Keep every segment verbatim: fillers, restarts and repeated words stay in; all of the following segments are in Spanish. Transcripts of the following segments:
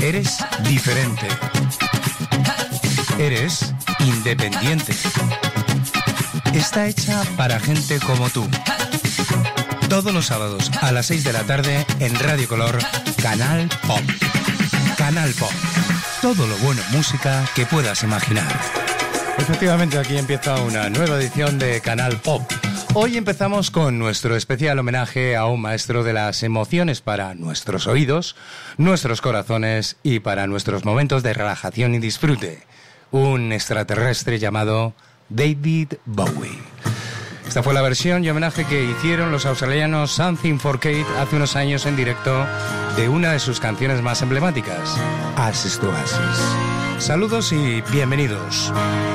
Eres diferente. Eres independiente. Está hecha para gente como tú. Todos los sábados a las seis de la tarde en Radio Color, Canal Pop. Canal Pop. Todo lo bueno en música que puedas imaginar. Efectivamente, aquí empieza una nueva edición de Canal Pop. Hoy empezamos con nuestro especial homenaje a un maestro de las emociones para nuestros oídos, nuestros corazones y para nuestros momentos de relajación y disfrute. Un extraterrestre llamado David Bowie. Esta fue la versión y homenaje que hicieron los australianos Something for Kate hace unos años en directo de una de sus canciones más emblemáticas, Ashes to Ashes. Saludos y bienvenidos.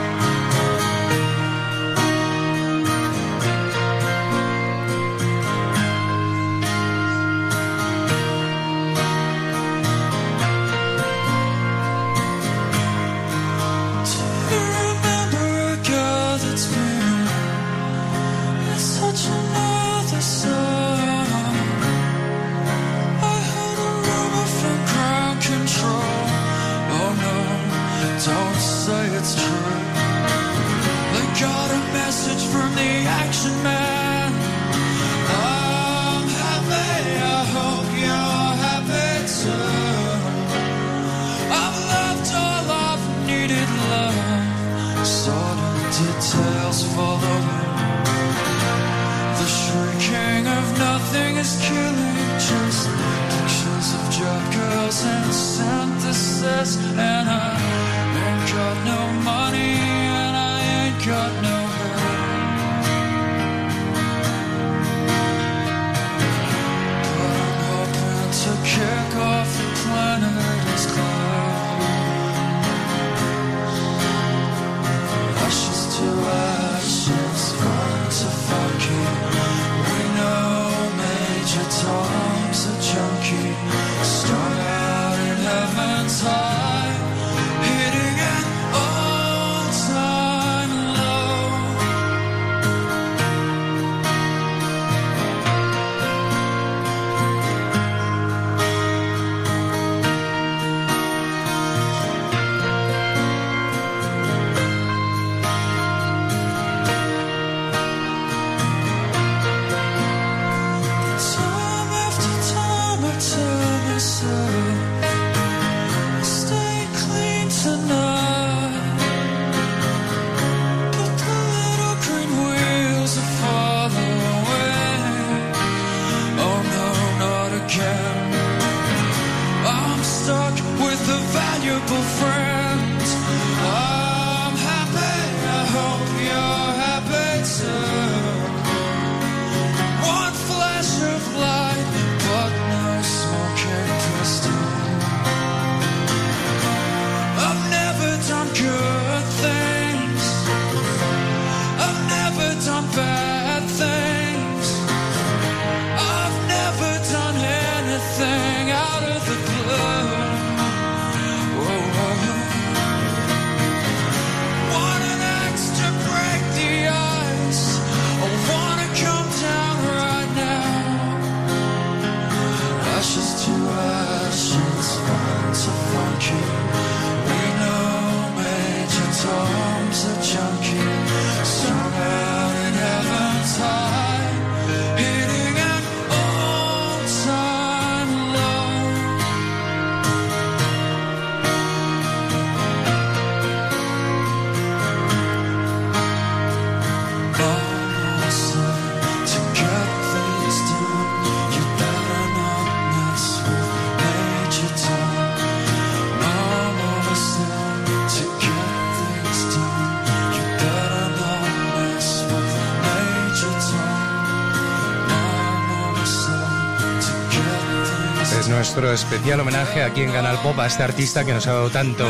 Nuestro especial homenaje aquí en Canal Pop a este artista que nos ha dado tantos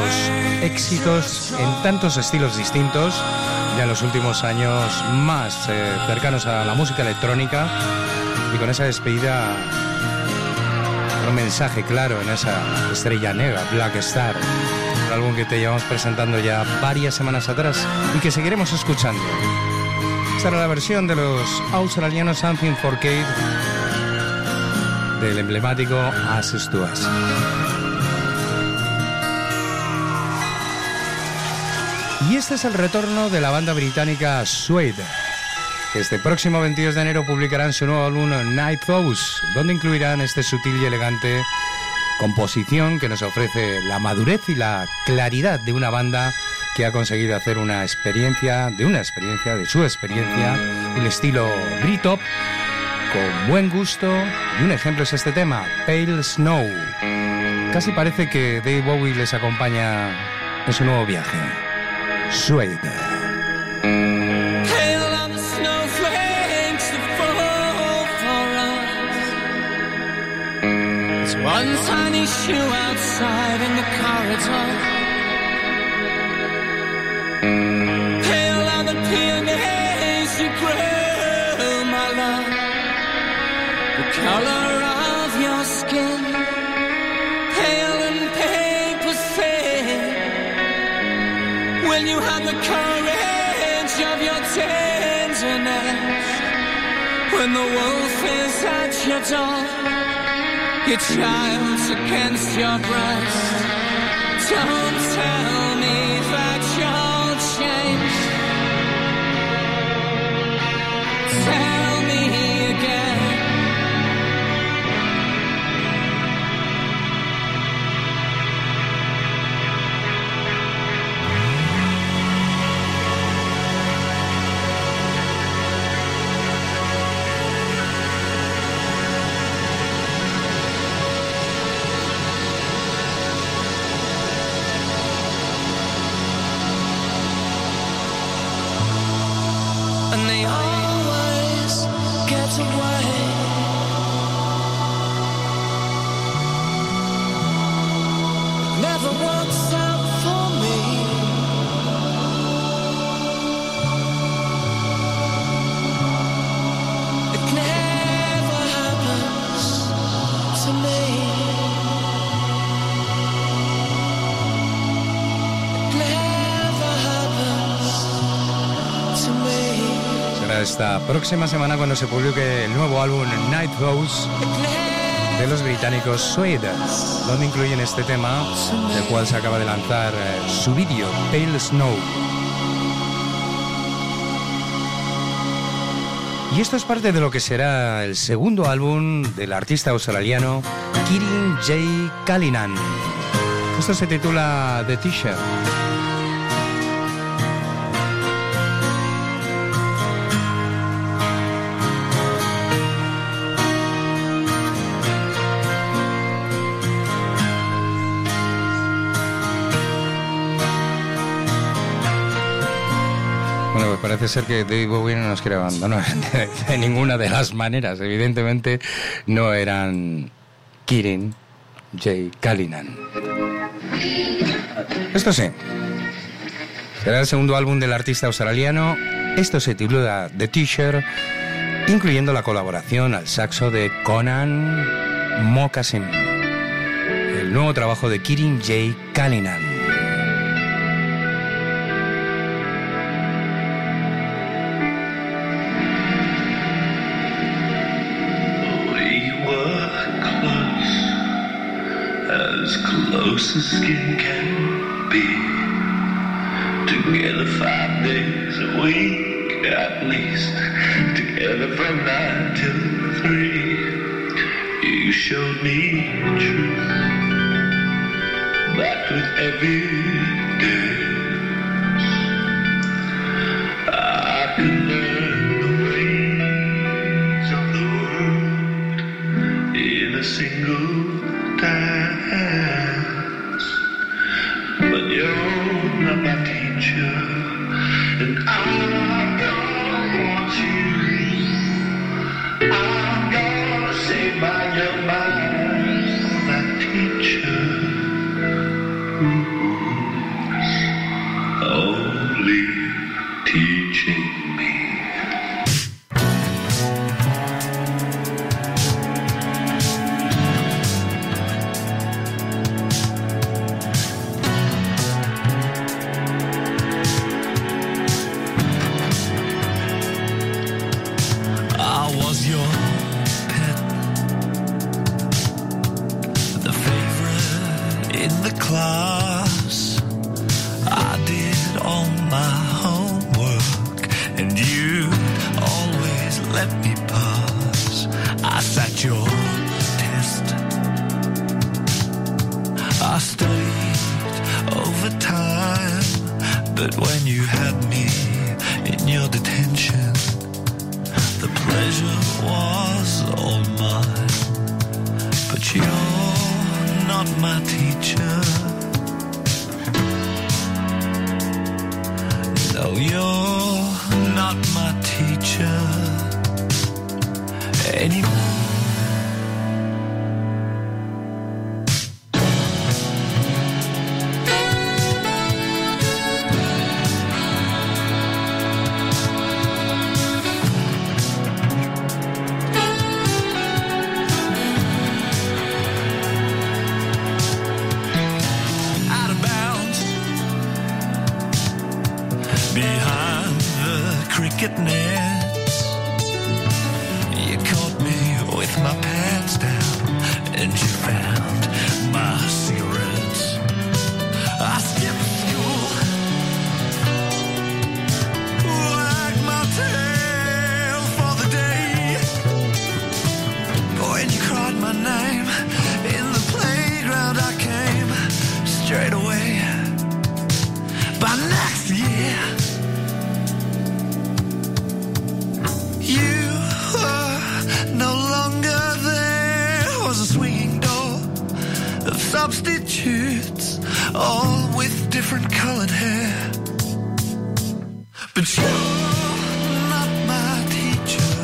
éxitos en tantos estilos distintos, ya en los últimos años más eh, cercanos a la música electrónica, y con esa despedida, un mensaje claro en esa estrella negra, Black Star, un álbum que te llevamos presentando ya varias semanas atrás y que seguiremos escuchando. Esta era la versión de los australianos Something for Kate del emblemático Ashes to Ashes. Y este es el retorno de la banda británica Suede, que este próximo veintidós de enero publicarán su nuevo álbum Night Thoughts, donde incluirán este sutil y elegante composición que nos ofrece la madurez y la claridad de una banda que ha conseguido hacer una experiencia, de una experiencia, de su experiencia, un estilo Britpop con buen gusto, y un ejemplo es este tema, Pale Snow. Casi parece que Dave Bowie les acompaña en su nuevo viaje. Suede. One tiny shoe outside in the corridor. Pale are the peonies you grow, my love. The color of your skin, pale and paper thin. When you have the courage of your tenderness, when the wolf is at your door, your child's against your breast. Don't tell me that you'll change. Tell me again. And they always get away. It never works out for me. It never happens to me. It never happens to me. Esta próxima semana cuando se publique el nuevo álbum Night Thoughts de los británicos Suede, donde incluyen este tema, del cual se acaba de lanzar eh, su vídeo, Pale Snow. Y esto es parte de lo que será el segundo álbum del artista australiano Kieran J. Cullinan. Esto se titula The T-Shirt. Parece ser que David Bowie no nos quiere abandonar de, de ninguna de las maneras. Evidentemente no eran Kieran J. Cullinan. Esto sí, será el segundo álbum del artista australiano. Esto se titula The T-Shirt, incluyendo la colaboración al saxo de Conan Moccasin, el nuevo trabajo de Kieran J. Cullinan. Close as skin can be. Together five days a week at least. Together from nine till three. You showed me the truth. That with every day I could learn the ways of the world in a single time. But you're not my teacher, and I'm gonna want you. I'm gonna save my young mind from that teacher who's only teaching me. Class, I did all But when you had me in your detention, the pleasure was all mine. But you're not my teacher. No, you're not my teacher anymore. Cricket nets, you caught me with my pants down, and you found my cigarettes. I skipped school, wagged my tail for the day. When you cried my name in the playground, I came straight away. By next year, you were no longer there. Was a swinging door of substitutes, all with different colored hair. But you're not my teacher.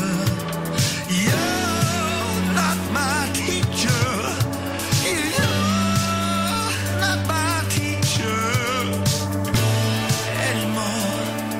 You're not my teacher. You're not my teacher anymore.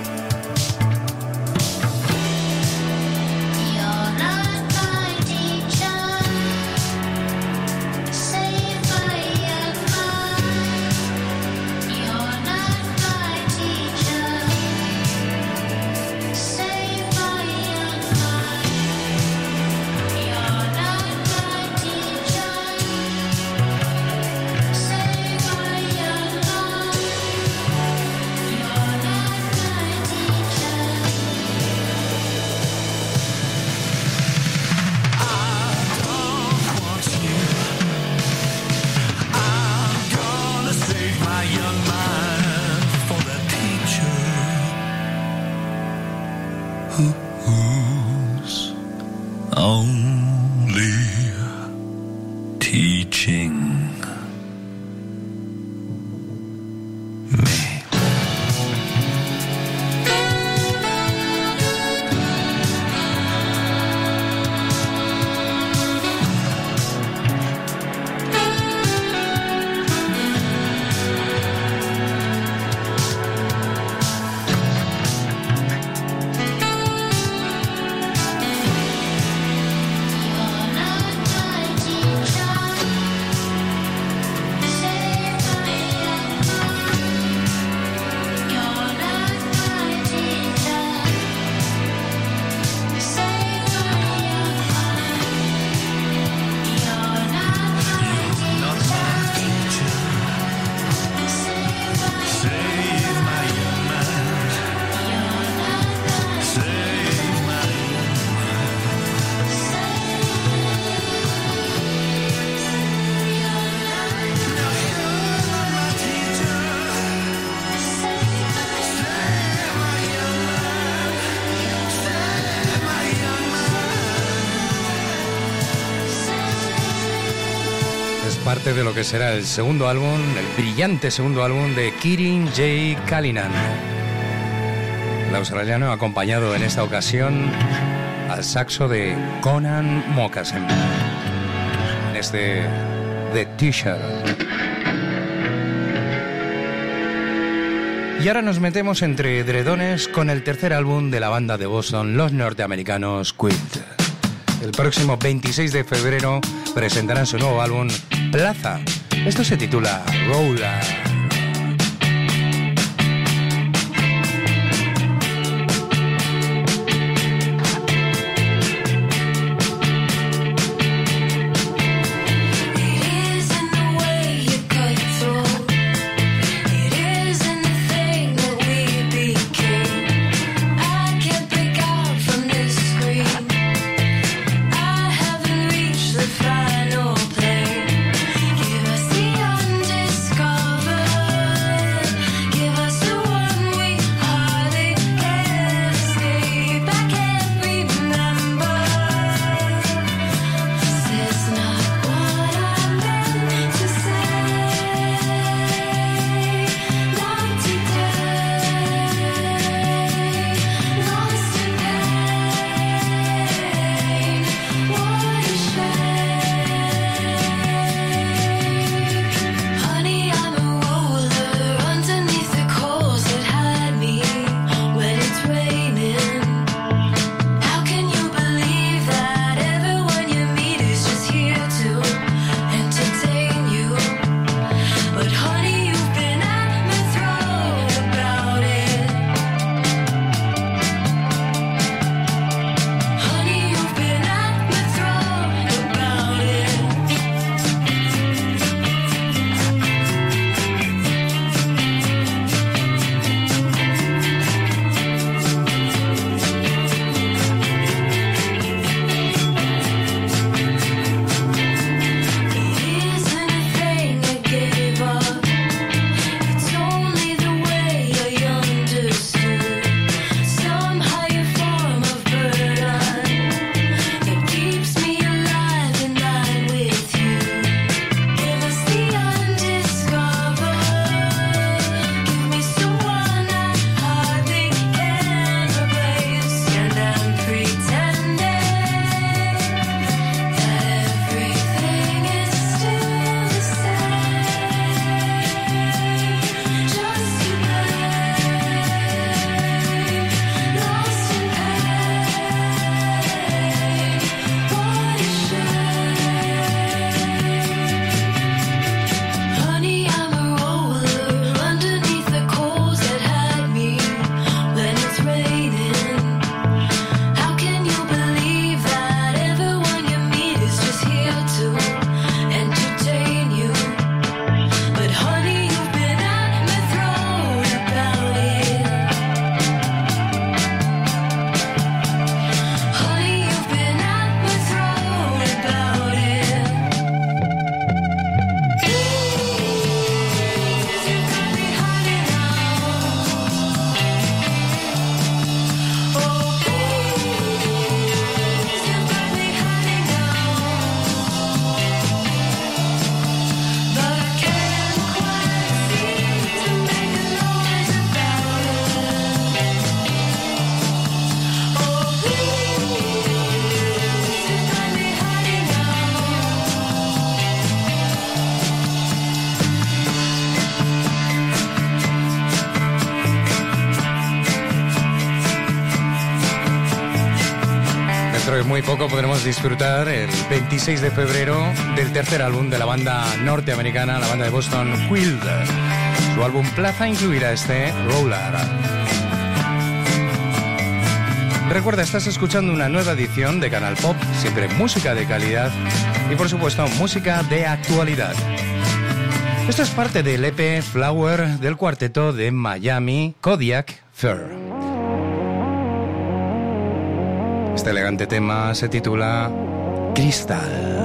Parte de lo que será el segundo álbum, el brillante segundo álbum de Kieran J. Cullinan. El australiano ha acompañado en esta ocasión al saxo de Conan Moccasin en este The Teacher. Y ahora nos metemos entre edredones con el tercer álbum de la banda de Boston, los norteamericanos Queen. El próximo veintiséis de febrero presentarán su nuevo álbum Plaza. Esto se titula Roller. Final plane. Give us the undiscovered. de muy poco podremos disfrutar el veintiséis de febrero del tercer álbum de la banda norteamericana, la banda de Boston, Quill. Su álbum Plaza incluirá este Roller. Recuerda, estás escuchando una nueva edición de Canal Pop, siempre música de calidad y por supuesto música de actualidad. Esto es parte del E P Flower del cuarteto de Miami, Kodiak Fur. Este elegante tema se titula Crystal.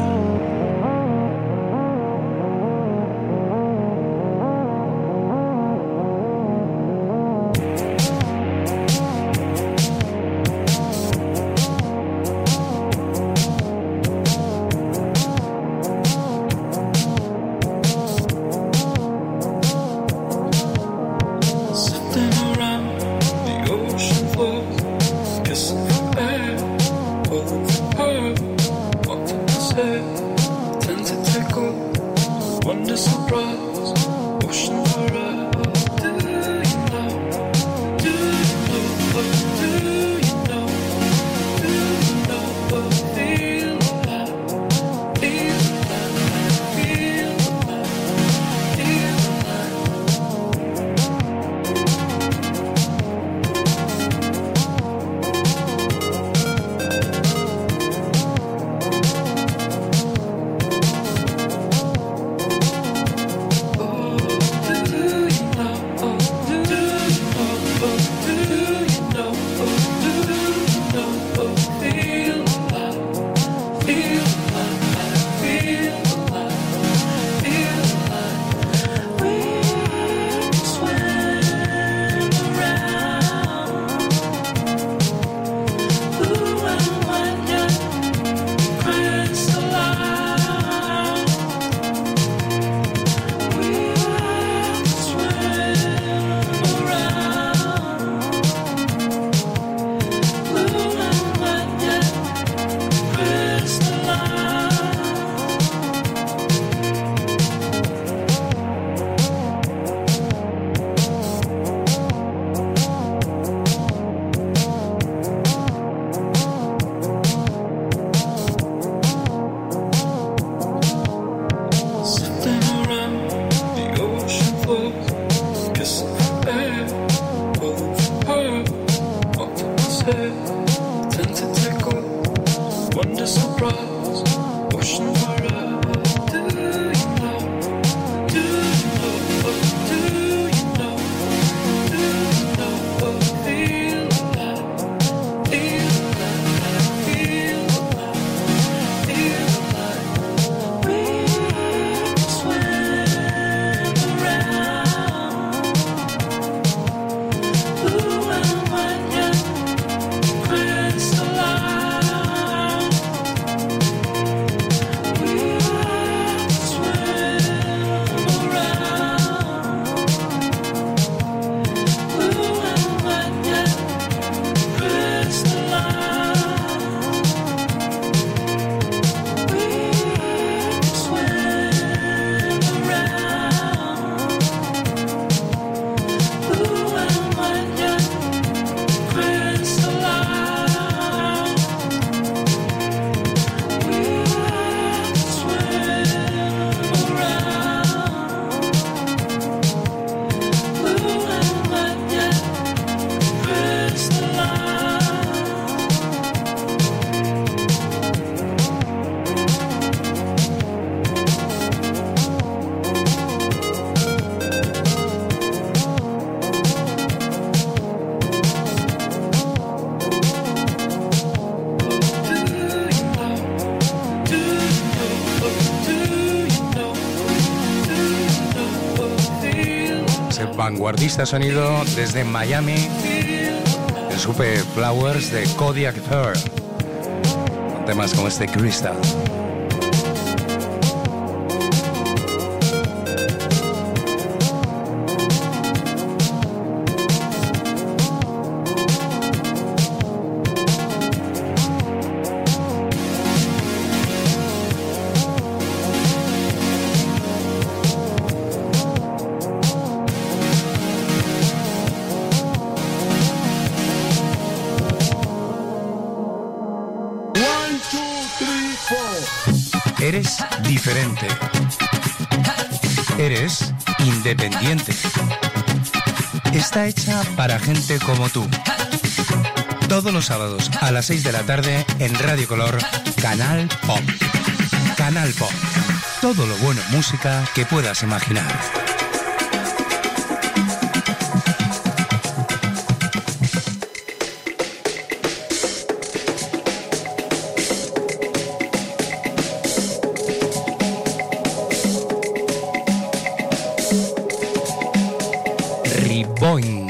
Vanguardista sonido desde Miami, el Super Flowers de Kodiak Fur, con temas como este Crystal. diferente. Eres independiente. Está hecha para gente como tú. Todos los sábados a las seis de la tarde en Radio Color, Canal Pop. Canal Pop. Todo lo bueno en música que puedas imaginar. Riboinga.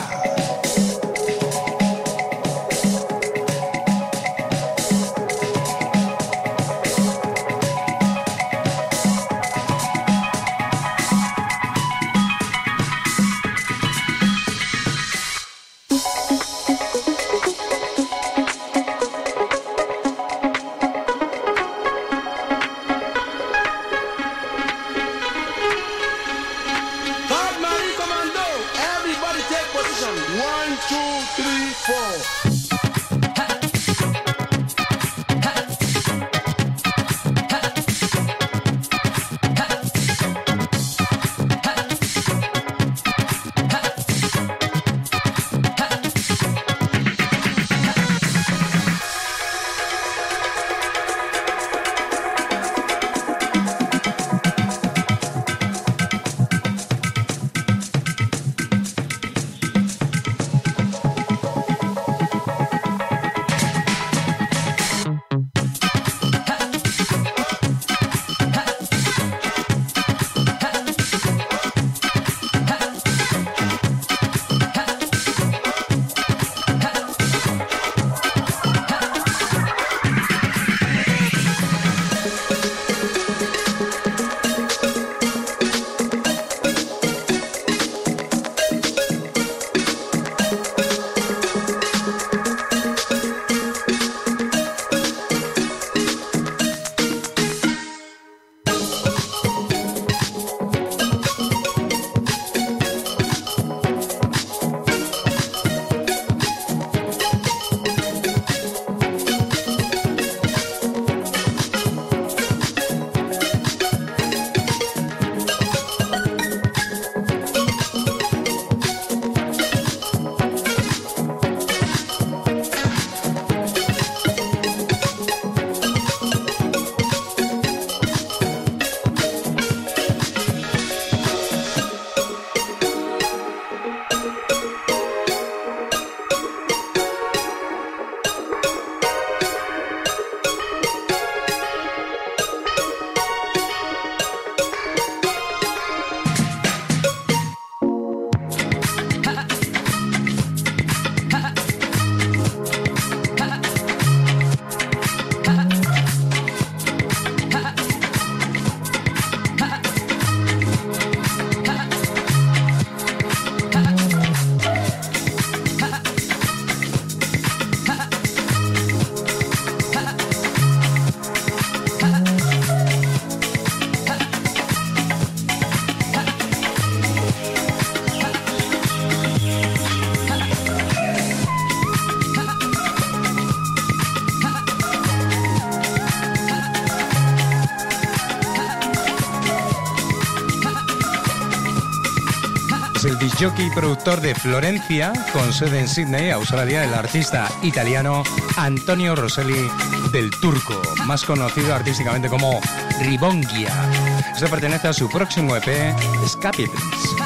El discjockey y productor de Florencia, con sede en Sydney, Australia, el artista italiano Antonio Rosselli del Turco, más conocido artísticamente como Riboinga. Esto pertenece a su próximo E P, Escapades.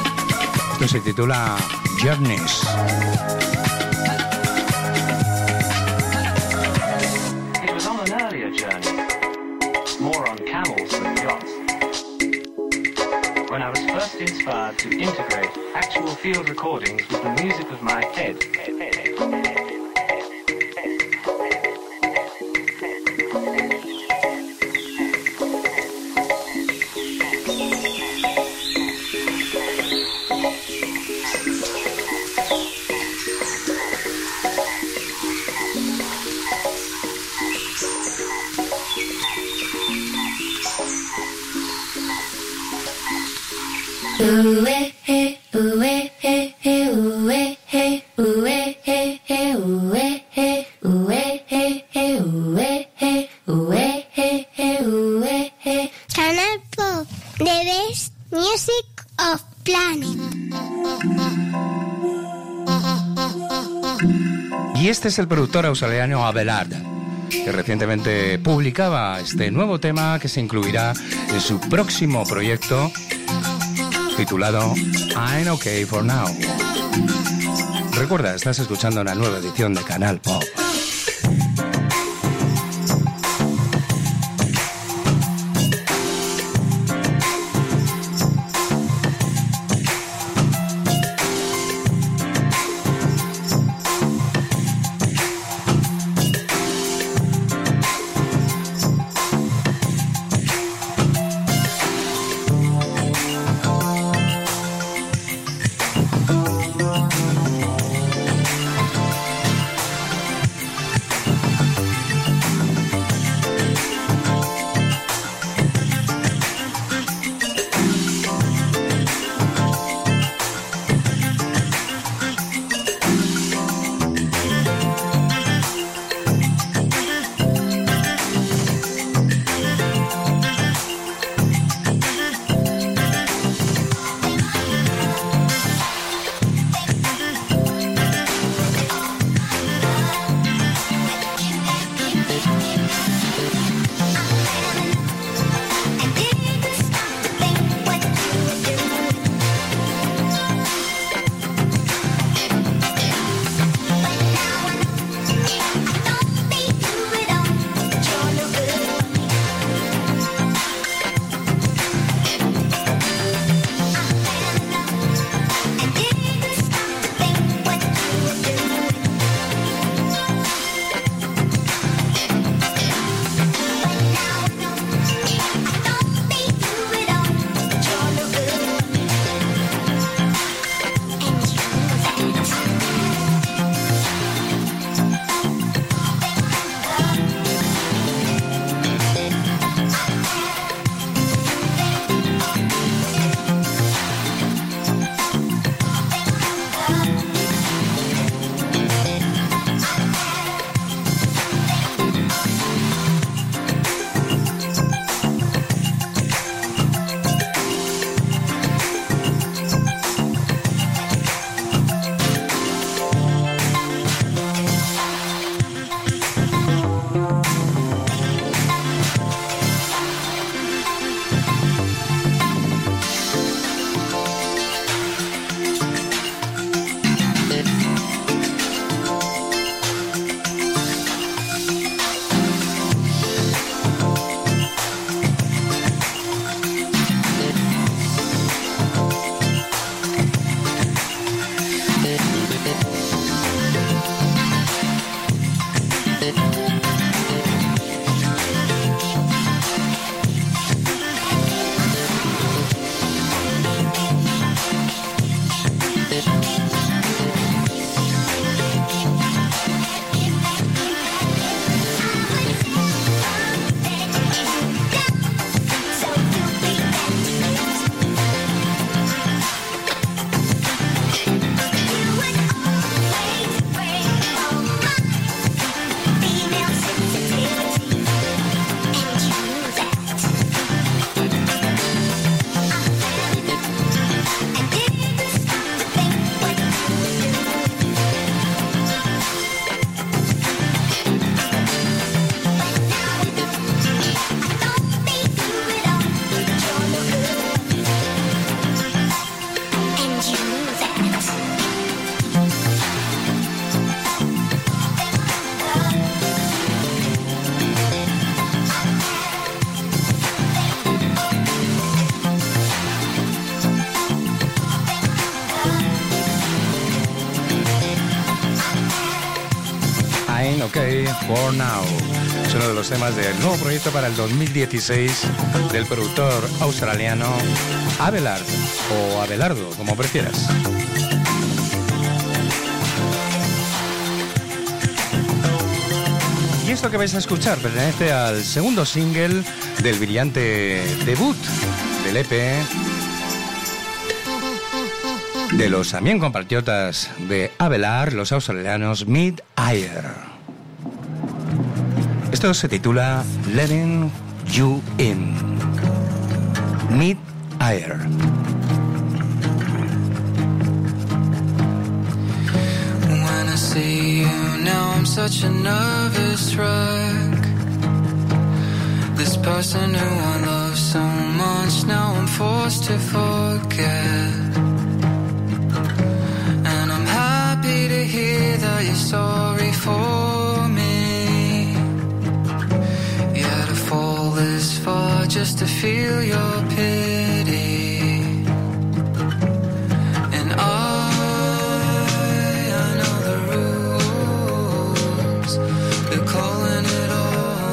Esto se titula Journeys. It was on an earlier journey, more on camels than yachts, when I was first inspired to integrate actual field recordings with the music of my head. Ooh, eh, eh, ooh, eh, eh, eh, ooh, eh, eh, ooh, eh, eh, eh, ooh, eh, eh, ooh, eh, eh, eh, ooh, eh, eh, ooh, eh, eh, eh, ooh, eh, eh. The best music of planet. Y este es el productor australiano Abelard, que recientemente publicaba este nuevo tema que se incluirá en su próximo proyecto titulado I'm Okay For Now. Recuerda, estás escuchando una nueva edición de Canal Pop. Okay For Now es uno de los temas del nuevo proyecto para el dos mil dieciséis del productor australiano Abelard, o Abelardo, como prefieras. Y esto que vais a escuchar pertenece al segundo single del brillante debut del E P de los también compatriotas de Abelard, los australianos Mid-Air. Esto se titula Letting You In. Mid-Air. When I see you now, I'm such a nervous wreck. This person who I love so much, now I'm forced to forget. And I'm happy to hear that you're sorry for me. Yeah, to fall this far just to feel your pity. And I, I know the rules, they're calling it all.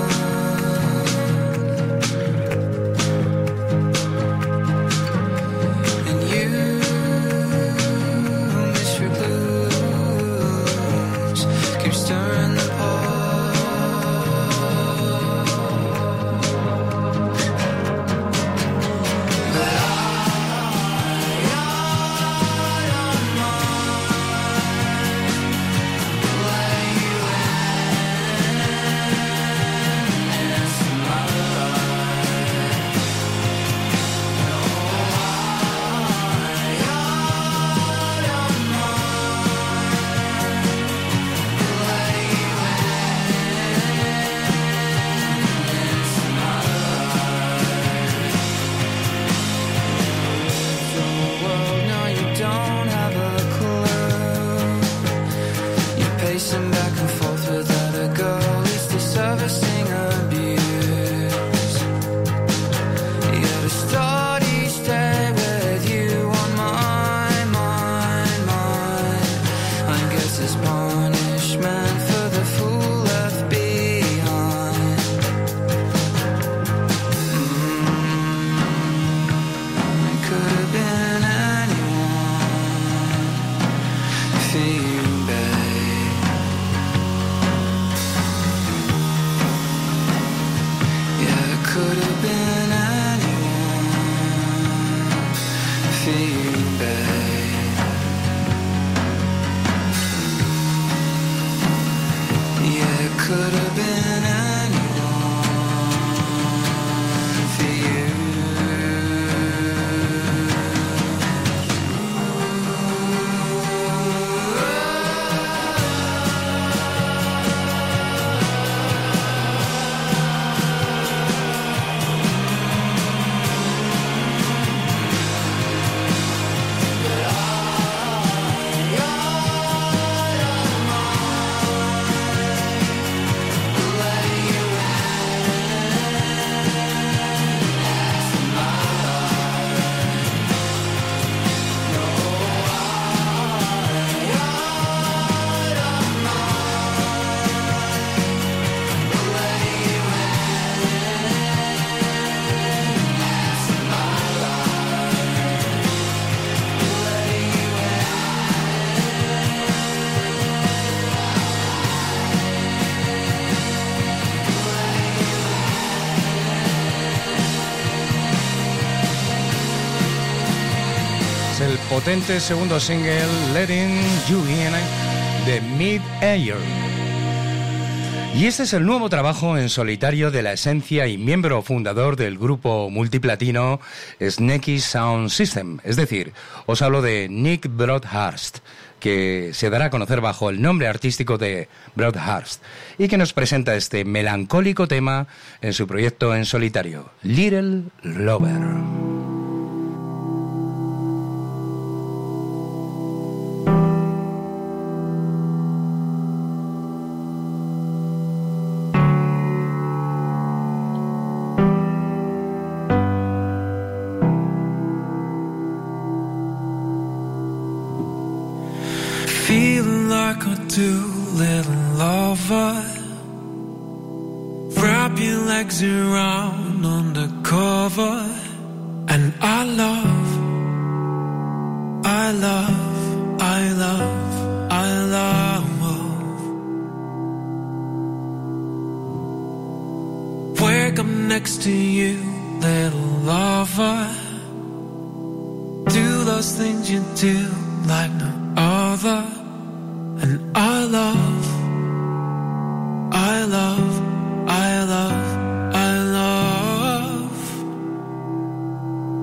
Potente segundo single, Letting You In, de Mid-Air. Y este es el nuevo trabajo en solitario de la esencia y miembro fundador del grupo multiplatino Snaky Sound System. Es decir, os hablo de Nick Broadhurst, que se dará a conocer bajo el nombre artístico de Broadhurst, y que nos presenta este melancólico tema en su proyecto en solitario, Little Lover. Around undercover, and I love, I love, I love, I love. Wake up next to you, little lover. Do those things you do like no other, and I love, I love, I love.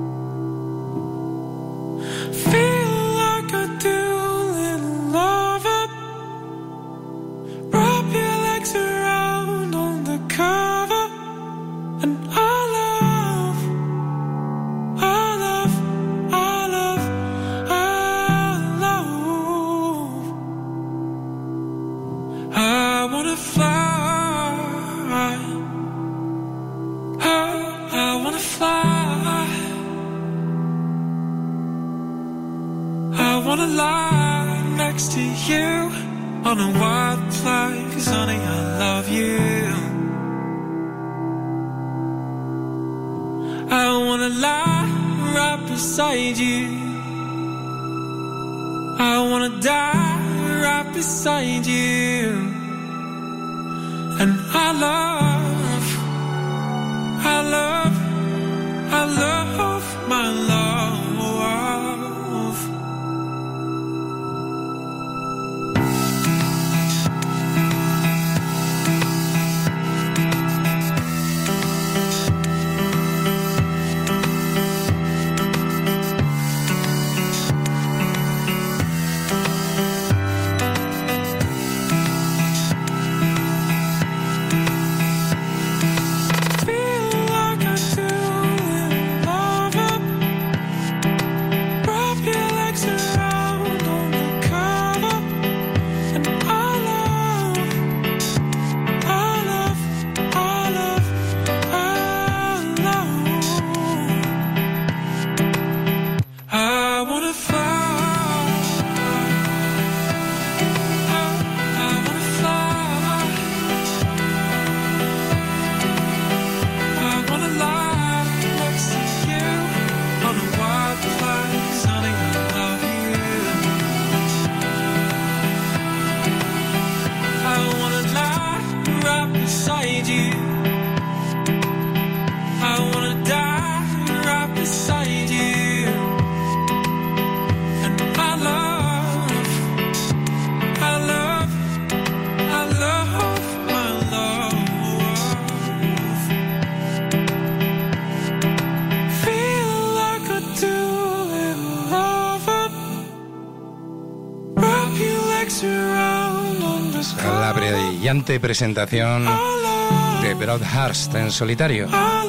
Presentación de Broadhurst en solitario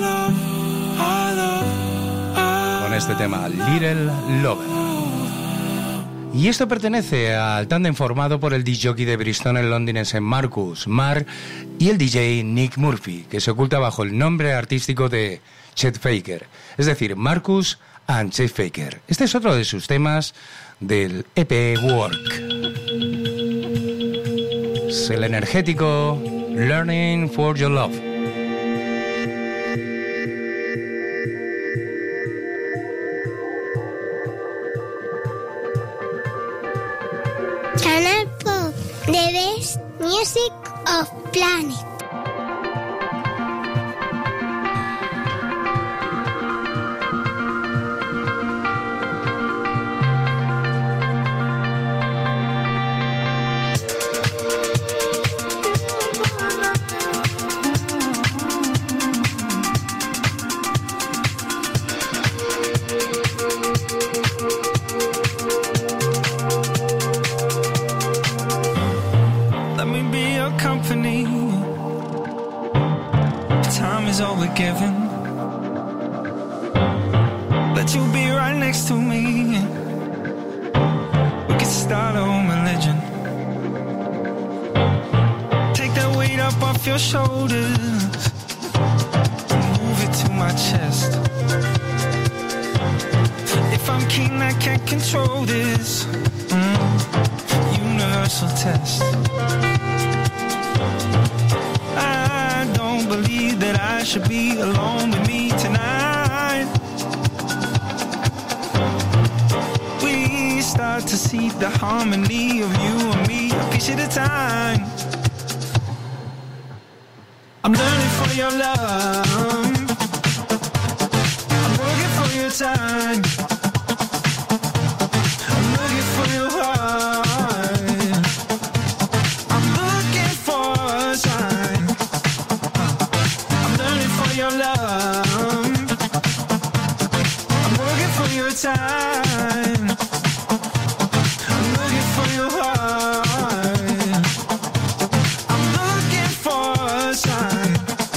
con este tema Little Lover. Y esto pertenece al tándem formado por el disc jockey de Bristol en londinense Marcus Marr y el D J Nick Murphy, que se oculta bajo el nombre artístico de Chet Faker, es decir, Marcus and Chet Faker. Este es otro de sus temas del E P Work. Es el energético Learning for Your Love. Canal Pop, the best music of planet. Given that you'll be right next to me. We could start our own religion. Take that weight up off your shoulders, move it to my chest. If I'm king, I can't control this. Mm, universal test. Believe that I should be alone with me tonight. We start to see the harmony of you and me, a piece at a time. I'm learning for your love, I'm working for your time, I'm looking for your heart, I'm looking for a sign. Your love, I'm working for your time. I'm looking for your heart. I'm looking for a sign.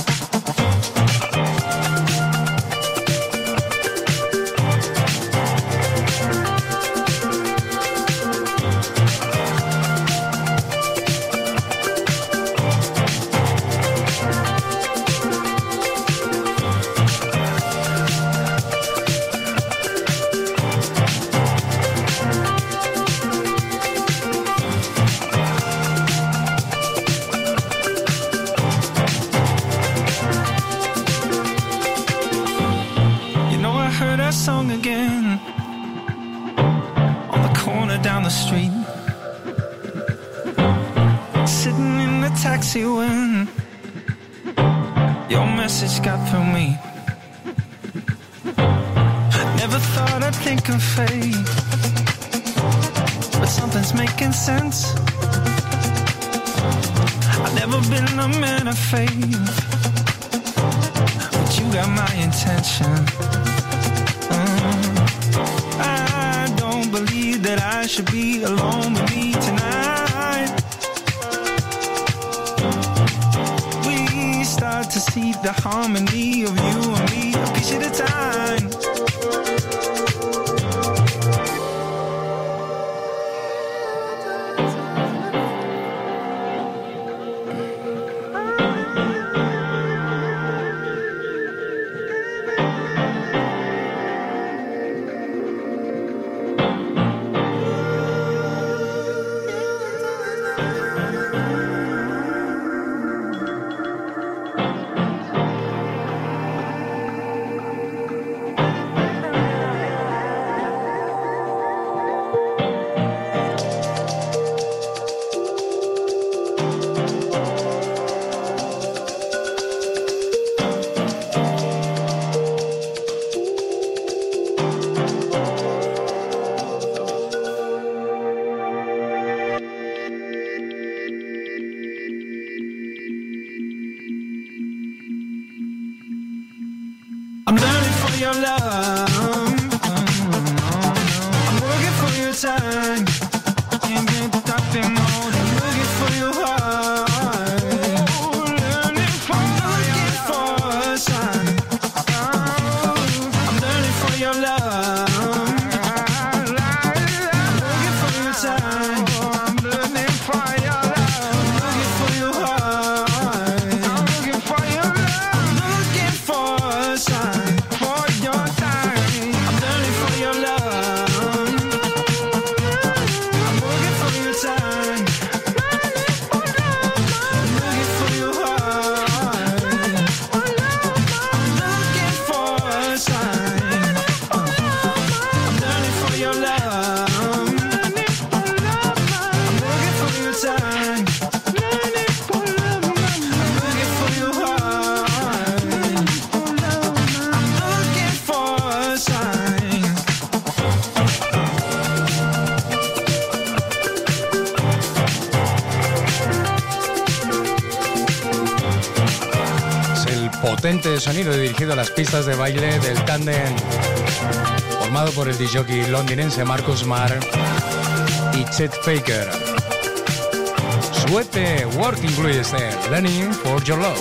Song again on the corner down the street, sitting in the taxi when your message got through me. Never thought I'd think of fate, but something's making sense. I've never been a man of faith, but you got my intention. I don't believe that I should be alone with me tonight. We start to see the harmony of you and me a piece at a time. Your love, I'm looking for your time. Can't get nothing more than looking for your heart. Learning for I'm looking for a sign. I'm learning for your love. I'm looking for your time. I'm learning for your love. I'm looking for your heart. I'm looking for your love. I'm looking for a sign. Potente sonido dirigido a las pistas de baile del tándem formado por el disjockey londinense Marcus Marr y Chet Faker. Su E P Work incluye este Learning for Your Love.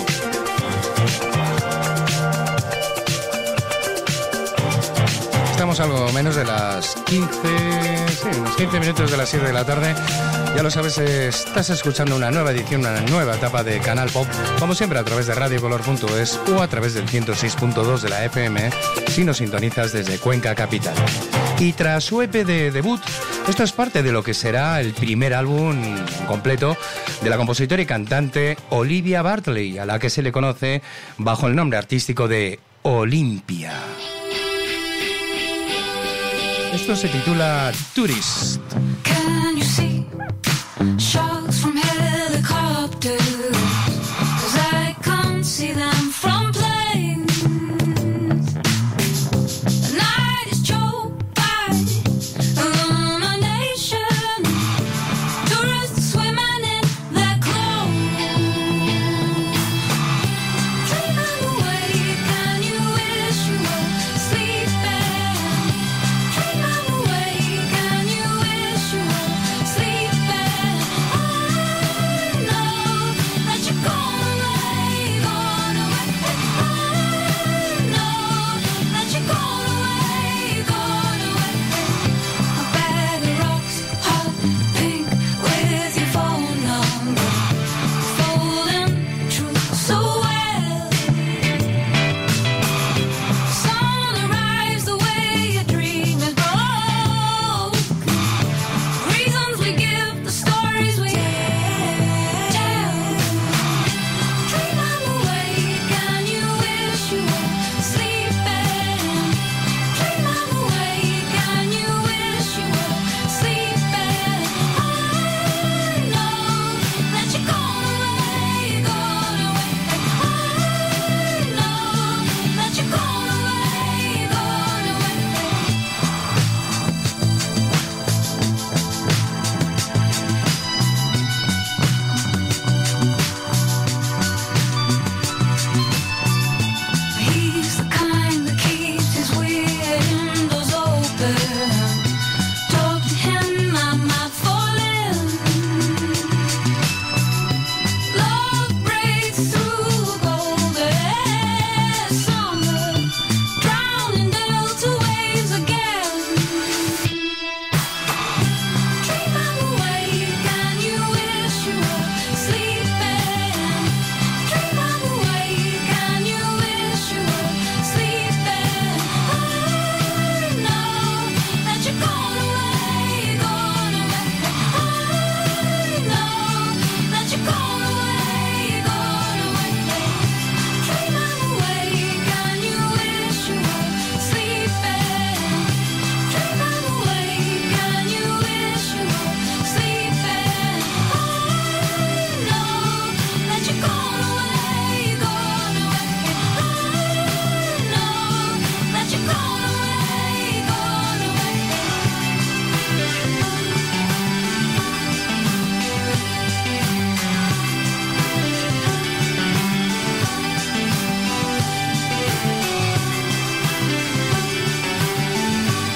Estamos algo menos de las quince, sí, unos quince minutos de las siete de la tarde. Ya lo sabes, estás escuchando una nueva edición, una nueva etapa de Canal Pop, como siempre a través de radio color punto es o a través del ciento seis punto dos de la F M si nos sintonizas desde Cuenca Capital. Y tras su E P de debut, esto es parte de lo que será el primer álbum completo de la compositora y cantante Olivia Bartley, a la que se le conoce bajo el nombre artístico de Olympia. Esto se titula Tourist. Can you see sharks from helicopters? 'Cause I can't see them from planes. The night is choked by illumination. Tourists swimming in their clothes. Dreaming awake and you wish you were sleeping.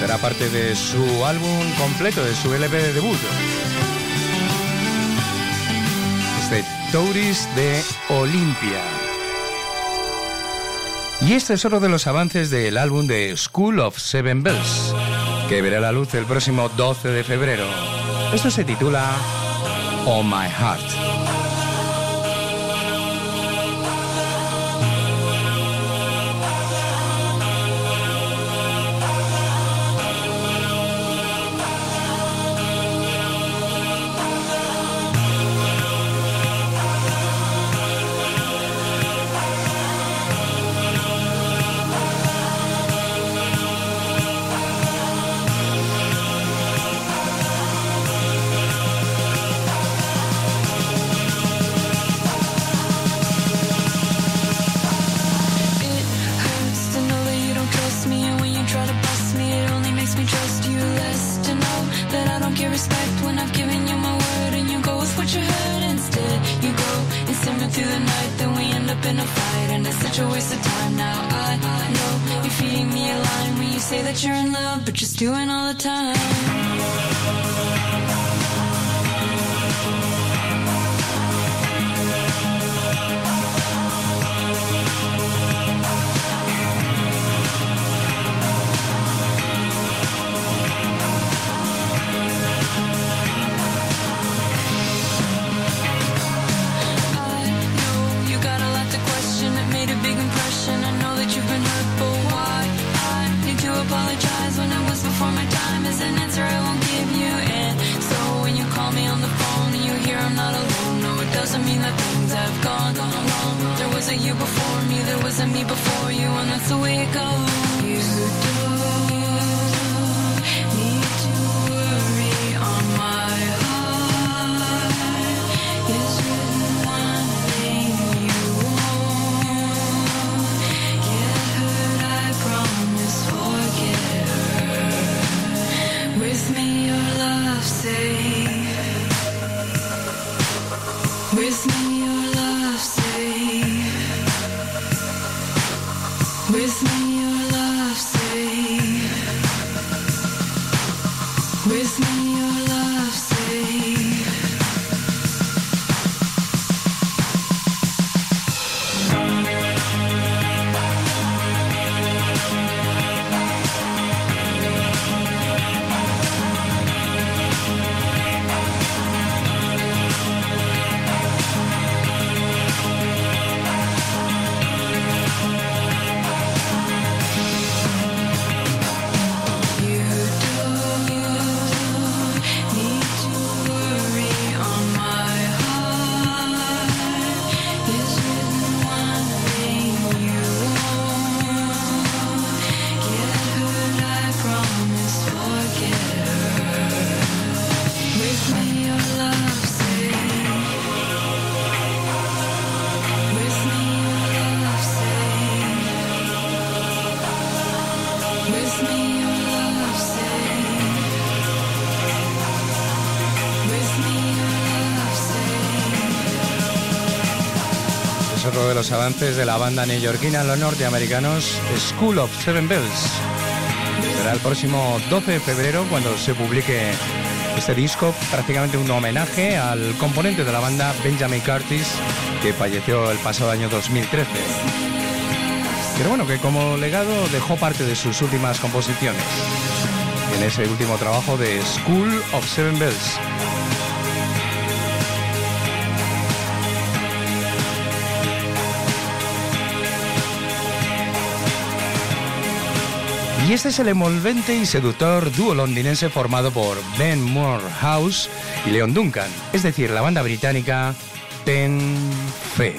será parte de su álbum completo, de su L P de debut. Este Tourist de Olympia. Y este es otro de los avances del álbum de School of Seven Bells, que verá la luz el próximo doce de febrero. Esto se titula On My Heart. Doing all the time. You before me, there wasn't me before you, and that's the way it goes. You don't need to worry on my heart. It's written one thing you won't get hurt, I promise, forget her. With me your love's safe. With me your love's safe. With me your love's safe. With me your love's safe. Otro de los avances de la banda neoyorquina, los norteamericanos, School of Seven Bells. Será el próximo doce de febrero cuando se publique este disco, prácticamente un homenaje al componente de la banda Benjamin Curtis, que falleció el pasado año dos mil trece. Pero bueno, que como legado dejó parte de sus últimas composiciones en ese último trabajo de School of Seven Bells. Y este es el envolvente y seductor dúo londinense formado por Ben Morehouse y Leon Duncan, es decir, la banda británica Ten Fe.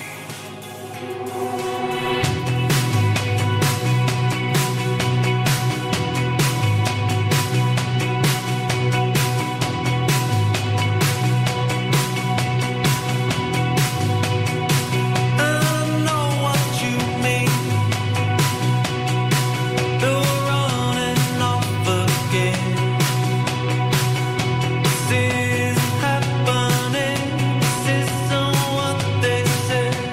This is happening, this is what they say.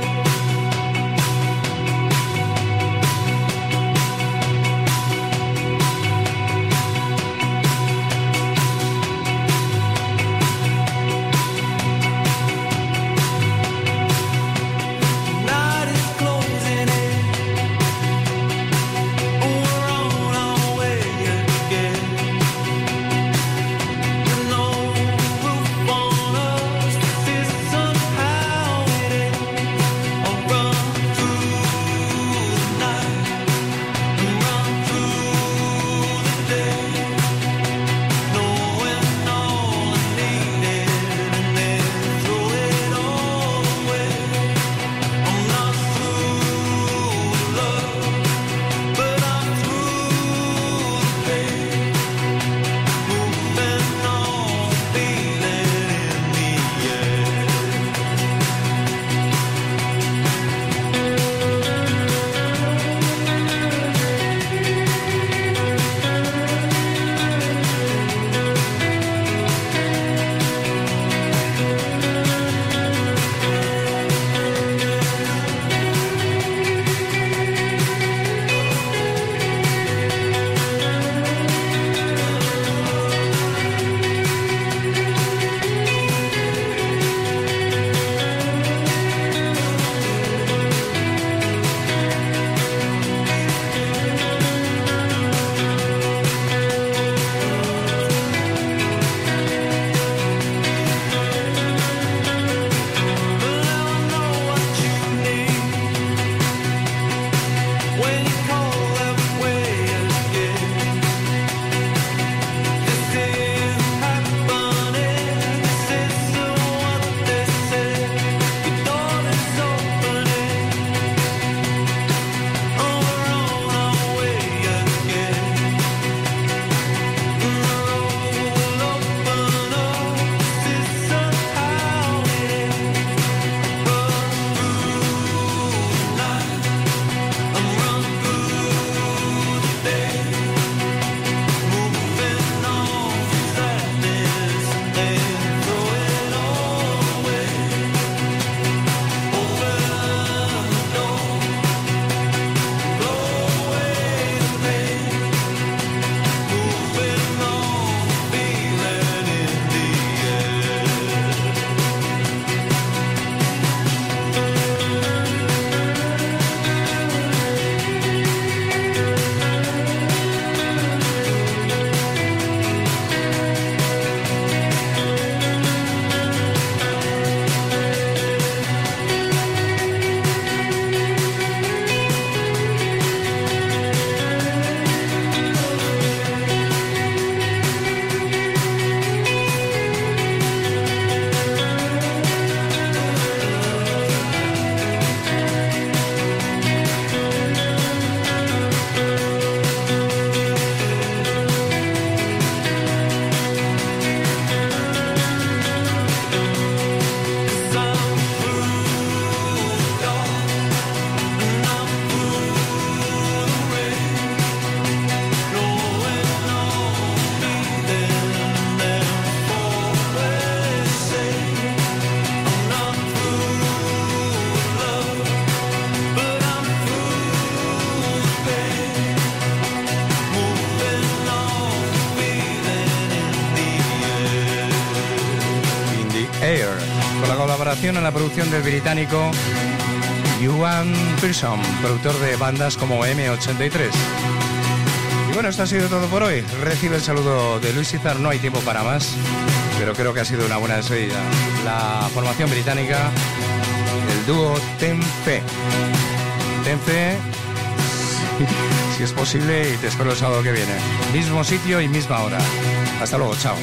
colaboración en la producción del británico Ewan Pearson, productor de bandas como eme ochenta y tres. Y bueno, esto ha sido todo por hoy. Recibe el saludo de Luis Izar, no hay tiempo para más, pero creo que ha sido una buena despedida. La formación británica, el dúo Tenfe. Tenfe, si es posible, y te espero el sábado que viene. Mismo sitio y misma hora. Hasta luego, chao.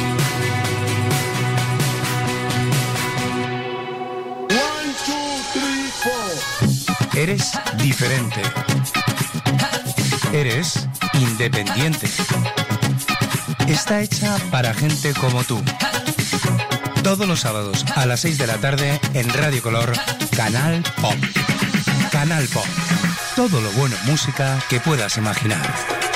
Eres diferente. Eres independiente. Está hecha para gente como tú. Todos los sábados a las seis de la tarde en Radio Color, Canal Pop. Canal Pop. Todo lo bueno en música que puedas imaginar.